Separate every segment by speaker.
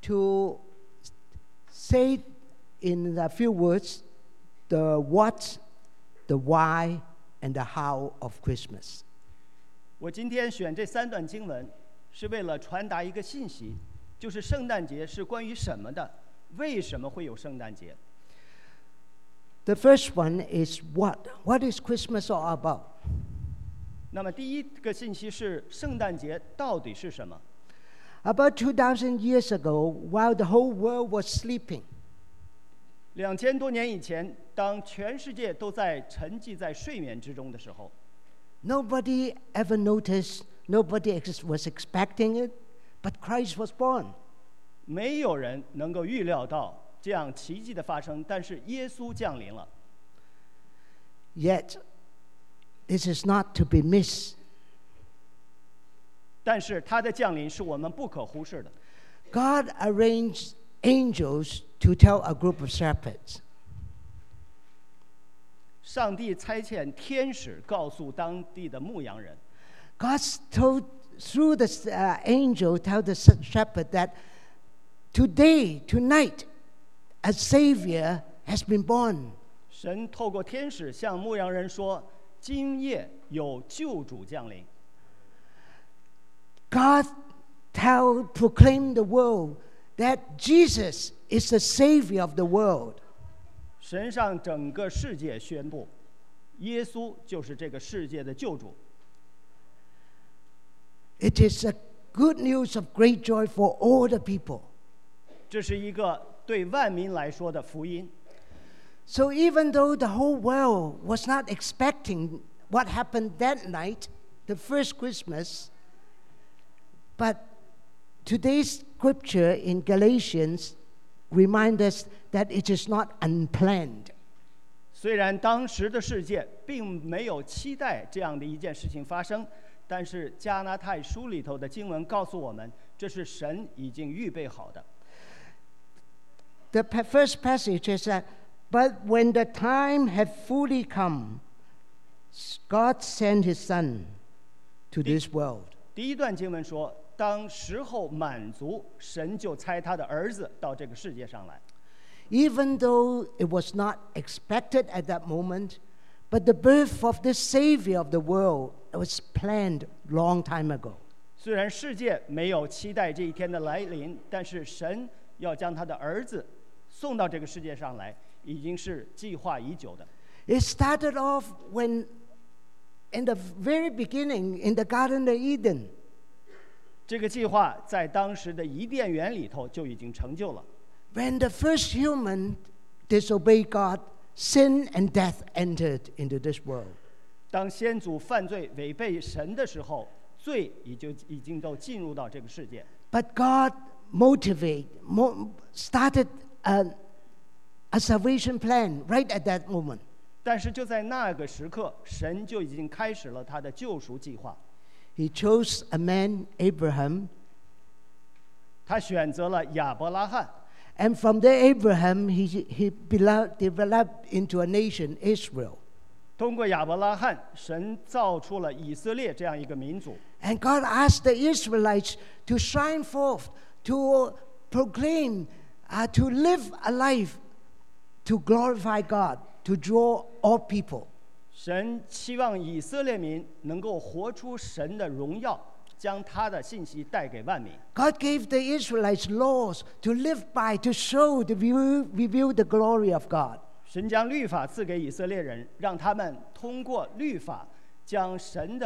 Speaker 1: to say in a few words the what, the why, and the how of Christmas.
Speaker 2: 我今天选这3段经文，是为了传达一个信息，就是圣诞节是关于什么的，为什么会有圣诞节。
Speaker 1: The first one is what? What is Christmas all about?
Speaker 2: 那么第一个信息是圣诞节到底是什么？
Speaker 1: About 2,000 years ago, while the whole world was sleeping,
Speaker 2: 2000多年以前，当全世界都在沉寂在睡眠之中的时候，
Speaker 1: nobody ever noticed, nobody was expecting it, but Christ was born.
Speaker 2: 没有人能够预料到这样奇迹的发生，但是耶稣降临了。
Speaker 1: Yet, this is not to be missed.
Speaker 2: 但是他的降临是我们不可忽视的。
Speaker 1: God arranged angels to tell a group of shepherds,
Speaker 2: 上帝差遣天使告诉当地的牧羊人，
Speaker 1: God told through the angel tell the shepherd that today, tonight, a Savior has been born.
Speaker 2: 神透过天使向牧羊人说：“今夜有救主降临。”
Speaker 1: God proclaim the world that Jesus is the Savior of the world.
Speaker 2: 神向整个世界宣布，耶稣就是这个世界的救主。
Speaker 1: It is a good news of great joy for all the people.
Speaker 2: 这是一个对万民来说的福音。
Speaker 1: So even though the whole world was not expecting what happened that night, the first Christmas, but today's scripture in Galatians reminds us that it is not unplanned.
Speaker 2: 虽然当时的世界并没有期待这样的一件事情发生，但是加拉太书里头的经文告诉我们，这是神已经预备好的。
Speaker 1: The first passage is that, but when the time had fully come, God sent His Son to this world.
Speaker 2: 第一段经文说，当时候满足，神就差他的儿子到这个世界上来。
Speaker 1: Even though it was not expected at that moment, but the birth of this Savior of the world was planned long time ago.
Speaker 2: 虽然世界没有期待这一天的来临，但是神要将他的儿子送到这个世界上来，已经是计划已久的。
Speaker 1: It started off when, in the very beginning, in the Garden of Eden.
Speaker 2: 这个计划在当时的伊甸园里头就已经成就了。
Speaker 1: When the first human disobeyed God, sin and death entered into this world.
Speaker 2: 当先祖犯罪违背神的时候，罪已经都进入到这个世界。
Speaker 1: But God started a salvation plan right at that moment.
Speaker 2: 但是就在那个时刻，神就已经开始了他的救赎计划。
Speaker 1: He chose a man, Abraham,
Speaker 2: 他选择了亚伯拉罕，
Speaker 1: and from there Abraham, he developed into a nation, Israel.
Speaker 2: 通过亚伯拉罕，神造出了以色列这样一个民族。
Speaker 1: And God asked the Israelites to shine forth, to proclaim, to live a life, to glorify God, to draw all people.
Speaker 2: 神期望以色列民能够活出神的荣耀，将他的信息带给万民。
Speaker 1: God gave the Israelites laws to live by, to show, to reveal the glory of God.
Speaker 2: 神将律法赐给以色列人，让他们通过律法将神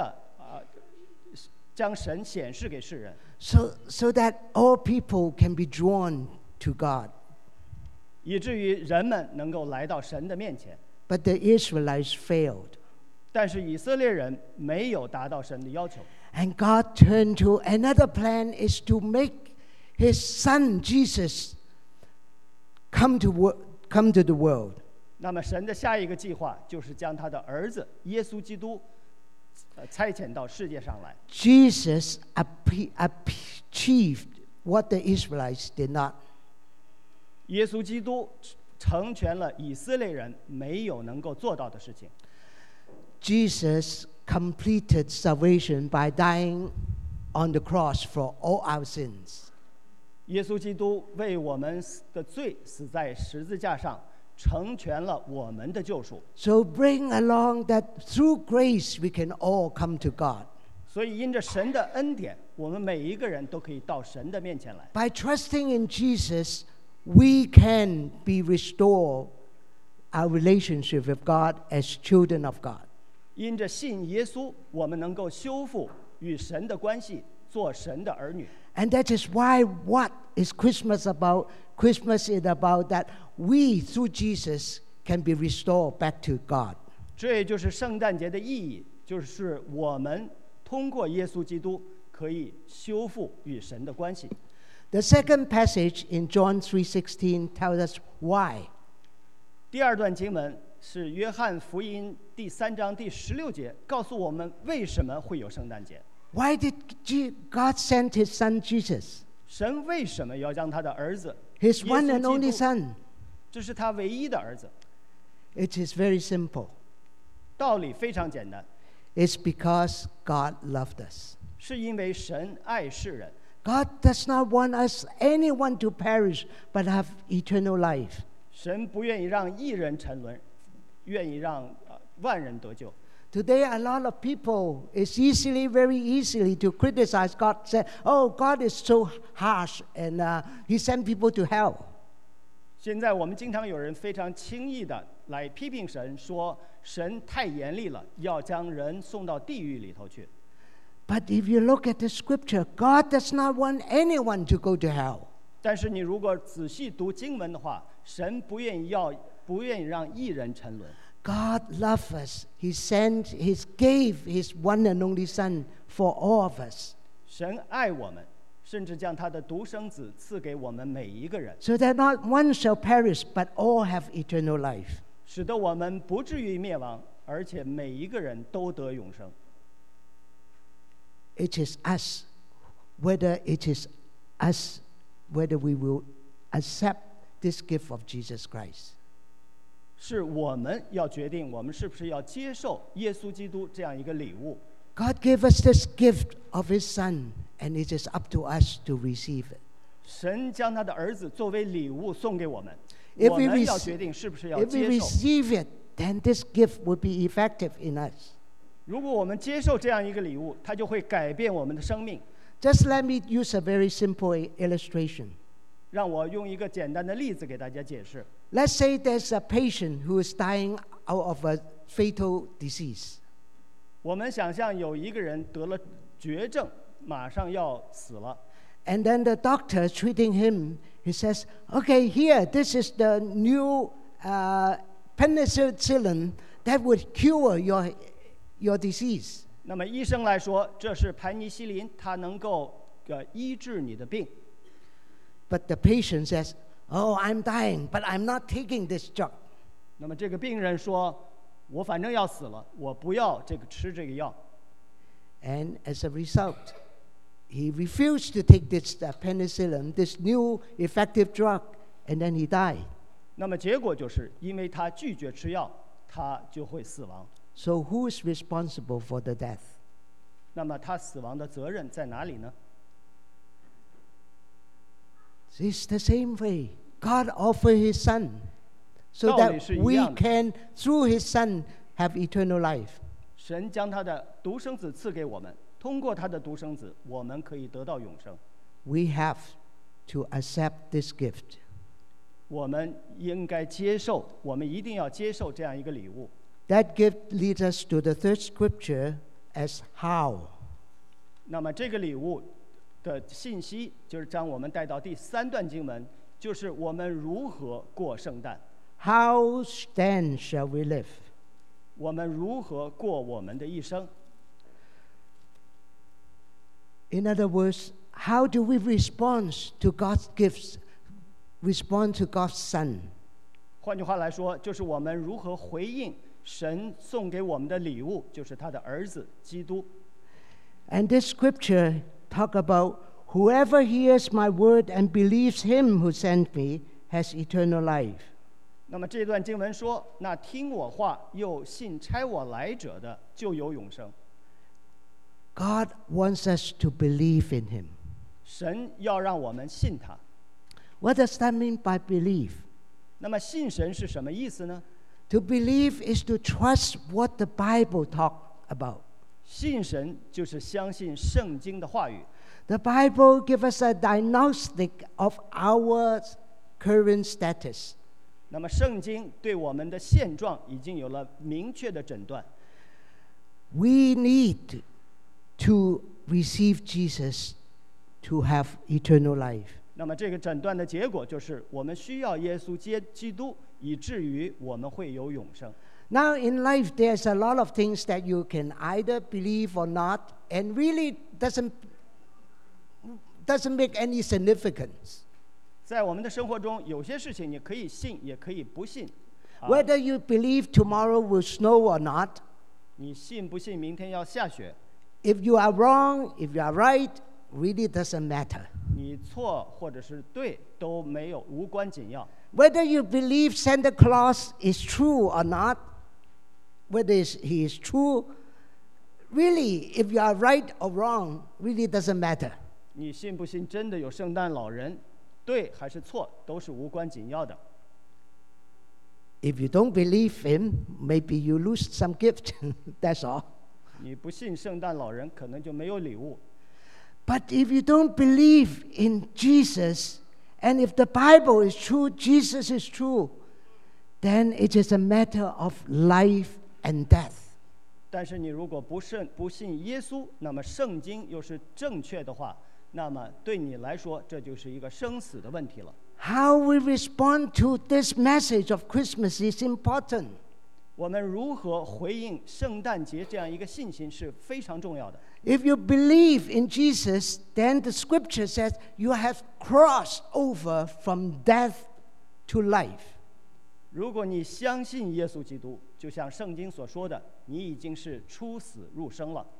Speaker 2: 显示给世人，
Speaker 1: So that all people can be drawn to God.
Speaker 2: 以至于人们能够来到神的面前。
Speaker 1: But the Israelites failed.
Speaker 2: 但是以色列人没有达到神的要求，
Speaker 1: And God turned to another plan, is to make His Son, Jesus, come to the world.
Speaker 2: 那么神的下一个计划就是将他的儿子耶稣基督差遣到世界上来。
Speaker 1: Jesus achieved what the Israelites did not.
Speaker 2: 耶稣基督成全了以色列人没有能够做到的事情。
Speaker 1: Jesus completed salvation by dying on the cross for all our sins.
Speaker 2: 耶稣基督为我们的罪死在十字架上，成全了我们的救赎。
Speaker 1: So bring along that through grace we can all come to God.
Speaker 2: 所以因着神的恩典，我们每一个人都可以到神的面前来。
Speaker 1: By trusting in Jesus, we can be restored our relationship with God as children of God.
Speaker 2: 因着信耶稣，我们能够修复与神的关系，做神的儿女。
Speaker 1: And that is why what is Christmas about? Christmas is about that we, through Jesus, can be restored back to God.
Speaker 2: 这也就是圣诞节的意义，就是我们通过耶稣基督可以修复与神的关系。
Speaker 1: The second passage in John 3:16 tells us why.
Speaker 2: 第二段经文是约翰福音第3章第16节，告诉我们为什么会有圣诞节。
Speaker 1: Why did God send His Son Jesus,
Speaker 2: 神为什么要将他的儿子
Speaker 1: His
Speaker 2: 耶
Speaker 1: one
Speaker 2: 稣
Speaker 1: and
Speaker 2: 基
Speaker 1: only
Speaker 2: 督
Speaker 1: Son?
Speaker 2: 这是他唯一的儿子。
Speaker 1: It is very simple.
Speaker 2: 道理非常简单，
Speaker 1: It's because God loved us.
Speaker 2: 是因为神爱世人。
Speaker 1: God does not want us, anyone to perish, but have eternal life.
Speaker 2: 神不愿意让一人沉沦，愿意让万人得救。
Speaker 1: Today, a lot of people is very easily to criticize God. Say, "Oh, God is so harsh, and He sent people to hell."
Speaker 2: 现在我们经常有人非常轻易的来批评神，说神太严厉了，要将人送到地狱里头去。
Speaker 1: But if you look at the Scripture, God does not want anyone to go to hell.
Speaker 2: 但是你如果仔细读经文的话，神不愿意让一人沉沦。
Speaker 1: God loves us. He gave His one and only Son for all of us,
Speaker 2: 神爱我们，甚至将他的独生子赐给我们每一个人，
Speaker 1: so that not one shall perish, but all have eternal life.
Speaker 2: 使得我们不至于灭亡，而且每一个人都得永生。
Speaker 1: It is us, whether we will accept this gift of Jesus Christ.
Speaker 2: 是我们要决定，我们是不是要接受耶稣基督这样一个礼物。
Speaker 1: God gave us this gift of His Son, and it is up to us to receive it.
Speaker 2: 神将他的儿子作为礼物送给我们，
Speaker 1: If
Speaker 2: 我
Speaker 1: we
Speaker 2: 们要
Speaker 1: rec-
Speaker 2: 决定是不是要
Speaker 1: If we
Speaker 2: 接受。
Speaker 1: receive it, then this gift will be effective in us.
Speaker 2: 如果我们接受这样一个礼物，它就会改变我们的生命。
Speaker 1: Just let me use a very simple illustration.
Speaker 2: 让我用一个简单的例子给大家解释。
Speaker 1: Let's say there's a patient who is dying out of a fatal disease.
Speaker 2: 我们想象有一个人得了绝症，马上要死了。
Speaker 1: And then the doctor treating him, he says, "Okay, here, this is the new penicillin that would cure your disease."
Speaker 2: 那么医生来说，这是盘尼西林，它能够医治你的病。
Speaker 1: But the patient says, "Oh, I'm dying, but I'm not taking this drug."
Speaker 2: 那么这个病人说：“我反正要死了，我不要吃这个药。”
Speaker 1: And as a result, he refused to take this penicillin, this new effective drug, and then he died.
Speaker 2: 那么结果就是因为他拒绝吃药，他就会死亡。
Speaker 1: So who is responsible for the death?
Speaker 2: 那么他死亡的责任在哪里呢？
Speaker 1: It's the same way. God offered His Son so
Speaker 2: 道理
Speaker 1: that
Speaker 2: 是一
Speaker 1: we
Speaker 2: 样的。
Speaker 1: can, through His Son, have eternal life.
Speaker 2: 神将他的独生子赐给我们，通过他的独生子，我们可以得到永生。
Speaker 1: We have to accept this gift.
Speaker 2: 我们应该接受，我们一定要接受这样一个礼物。
Speaker 1: That gift leads us to the third scripture as how.
Speaker 2: 那么这个礼物的信息，就是将我们带到第3段经文，就是我们如何过圣诞，
Speaker 1: How then shall we live?
Speaker 2: 我们如何过我们的一生。
Speaker 1: In other words, how do we respond to God's gifts, respond to God's Son?
Speaker 2: 换句话来说，就是我们如何回应神送给我们的礼物，就是他的儿子基督。
Speaker 1: And this scripture talk about whoever hears my word and believes Him who sent me has eternal life.
Speaker 2: 那么这段经文说，那听我话又信差我来者的，就有永生。
Speaker 1: God wants us to believe in Him.
Speaker 2: 神要让我们信他。
Speaker 1: What does that mean by believe?
Speaker 2: 那么信神是什么意思呢？
Speaker 1: To believe is to trust what the Bible talk about.
Speaker 2: 信神就是相信圣经的话语。
Speaker 1: The Bible gives us a diagnostic of our current status.
Speaker 2: 那么圣经对我们的现状已经有了明确的诊断。
Speaker 1: We need to receive Jesus to have eternal life.
Speaker 2: 那么这个诊断的结果就是，我们需要耶稣基督，以至于我们会有永生。
Speaker 1: Now in life, there's a lot of things that you can either believe or not, and really doesn't make any significance.
Speaker 2: 在我们的生活中，有些事情你可以信，也可以不信。
Speaker 1: Whether you believe tomorrow will snow or not,
Speaker 2: 你信不信明天要下雪？
Speaker 1: if you are wrong, if you are right, really doesn't matter.
Speaker 2: 你错或者是对都无关紧要。
Speaker 1: Whether you believe Santa Claus is true or not, whether he is true, really, if you are right or wrong, really doesn't matter.
Speaker 2: 你信不信真的有圣诞老人，对还是错，都是无关紧要的。
Speaker 1: If you don't believe him, maybe you lose some gift. That's all.
Speaker 2: 你不信圣诞老人，可能就没有礼物。
Speaker 1: But if you don't believe in Jesus, and if the Bible is true, Jesus is true, then it is a matter of life and death.
Speaker 2: 但是你如果不信耶稣，那么圣经又是正确的话，那么对你来说，这就是一个生死的问题了。
Speaker 1: How we respond to this message of Christmas is important.
Speaker 2: 我们如何回应圣诞节这样一个信心是非常重要的。
Speaker 1: If you believe in Jesus, then the scripture says you have crossed over from death to life.
Speaker 2: 如果你相信耶稣基督，就像圣经所说的，你已经是出死入生了。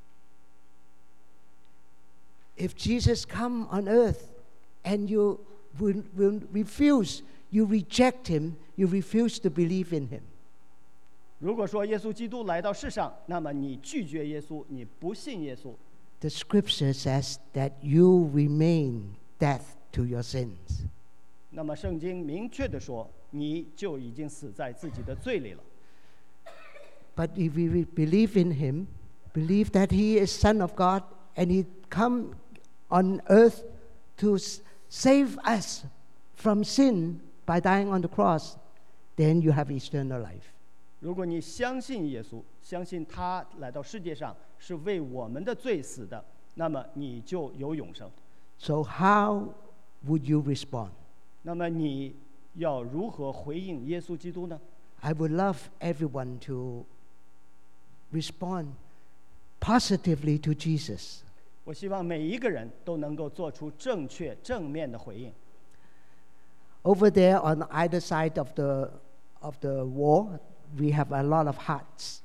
Speaker 1: If Jesus come on earth and you will refuse, you reject him, you refuse to believe in him.
Speaker 2: 如果说耶稣基督来到世上，那么你拒绝耶稣，你不信耶稣。
Speaker 1: The scripture says that you remain dead to your sins.
Speaker 2: 那么圣经明确地说，你就已经死在自己的罪里了。
Speaker 1: But if we believe in him, believe that he is Son of God, and he come on earth to save us from sin by dying on the cross, then you have eternal life.
Speaker 2: 如果你相信耶稣，相信他来到世界上是为我们的罪死的，那么你就有永生。
Speaker 1: So how would you respond?
Speaker 2: 那么你要如何回应耶稣基督呢？
Speaker 1: I would love everyone to respond positively to Jesus.
Speaker 2: 我希望每一个人都能够做出正确正面的回应。
Speaker 1: Over there on either side of the wall, we have a lot of hearts.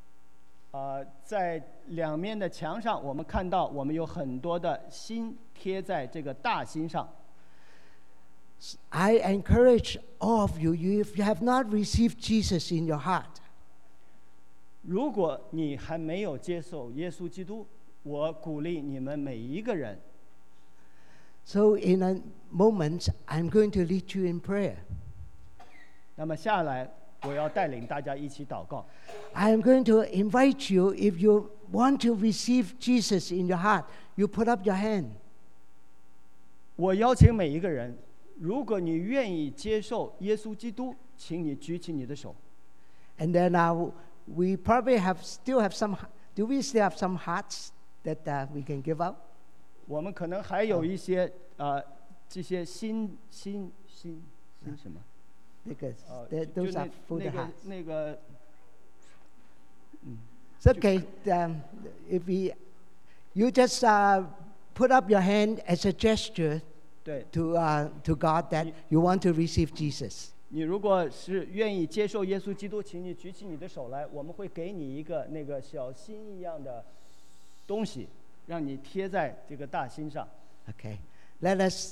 Speaker 2: 在两面的墙上，我们看到我们有很多的心贴在这个大心上。
Speaker 1: I encourage all of you, if you have not received Jesus in your heart,
Speaker 2: 如果你还没有接受耶稣基督，我鼓励你们每一个人。
Speaker 1: so in a moment, I'm going to lead you in prayer.
Speaker 2: 那么下来，我要带领大家一起祷告。
Speaker 1: I am going to invite you, if you want to receive Jesus in your heart, you put up your hand.
Speaker 2: 我邀请每一个人，如果你愿意接受耶稣基督，请你举起你的手。
Speaker 1: And then we probably still have some. Do we still have some hearts that we can give out?
Speaker 2: 我们可能还有一些这些心什么
Speaker 1: ？Those are for the hearts.
Speaker 2: 那个
Speaker 1: It's okay. If you just put up your hand as a gesture
Speaker 2: 对
Speaker 1: to God that you want to receive Jesus.
Speaker 2: 你如果是愿意接受耶稣基督，请你举起你的手来，我们会给你一个那个小心一样的东西，让你贴在这个大心上。
Speaker 1: Okay. Let us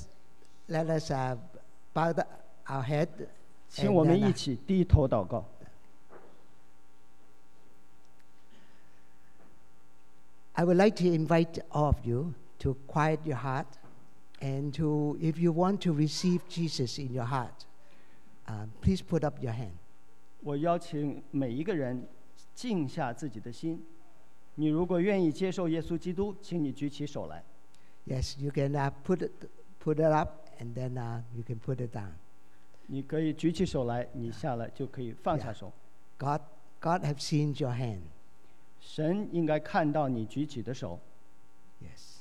Speaker 1: bow our head.
Speaker 2: 请我们一起低头祷告。
Speaker 1: I would like to invite all of you to quiet your heart and to, if you want to receive Jesus in your heart, please put up your hand.
Speaker 2: 我邀请每一个人静下自己的心。你如果愿意接受耶稣基督，请你举起手来。
Speaker 1: Yes, you can put it up and then you can put it down.
Speaker 2: 你可以举起手来，你下来就可以放下手。
Speaker 1: God have seen your hand.
Speaker 2: 神应该看到你举起的手。
Speaker 1: Yes.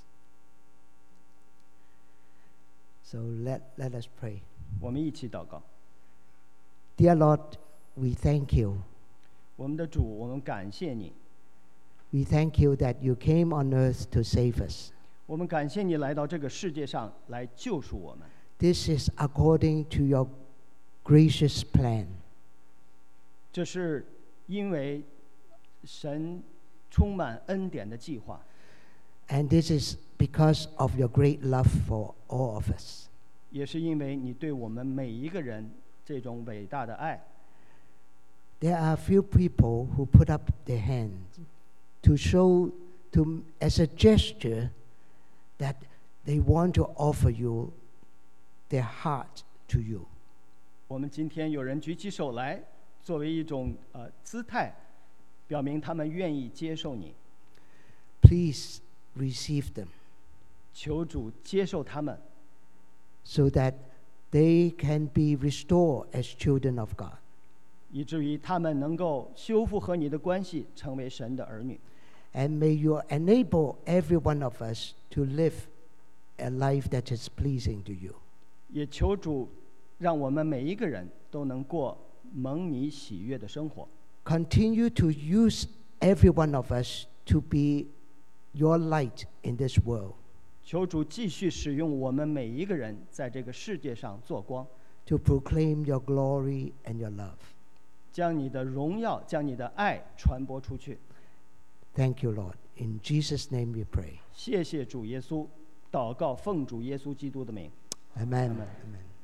Speaker 1: So let us pray.
Speaker 2: 我们一起祷告。
Speaker 1: Dear Lord, we thank you.
Speaker 2: 我们的主，我们感谢你。
Speaker 1: We thank you that you came on earth to save us.
Speaker 2: 我们感谢你来到这个世界上来救赎我们。
Speaker 1: This is according to your gracious plan.
Speaker 2: 这是因为神充满恩典的计划。
Speaker 1: And this is because of your great love for all of us.
Speaker 2: 也是因为你对我们每一个人这种伟大的爱。
Speaker 1: There are few people who put up their hands to show, as a gesture, that they want to offer you their heart to you.
Speaker 2: 我们今天有人举起手来，作为一种姿态，表明他们愿意接受你。
Speaker 1: Please receive them.
Speaker 2: 求主接受他们，
Speaker 1: so that they can be restored as children of God.
Speaker 2: 以至于他们能够修复和你的关系，成为神的儿女。
Speaker 1: And may you enable every one of us to live a life that is pleasing to you.
Speaker 2: 也求主让我们每一个人都能过蒙你喜悦的生活。
Speaker 1: Continue to use every one of us to be your light in this world.
Speaker 2: 求主继续使用我们每一个人在这个世界上做光，
Speaker 1: to proclaim your glory and your love.
Speaker 2: 将你的荣耀，将你的爱传播出去。
Speaker 1: Thank you, Lord. In Jesus' name we pray.
Speaker 2: 谢谢主耶稣，祷告奉主耶稣基督的名。
Speaker 1: Amen.
Speaker 2: Amen.
Speaker 1: Amen.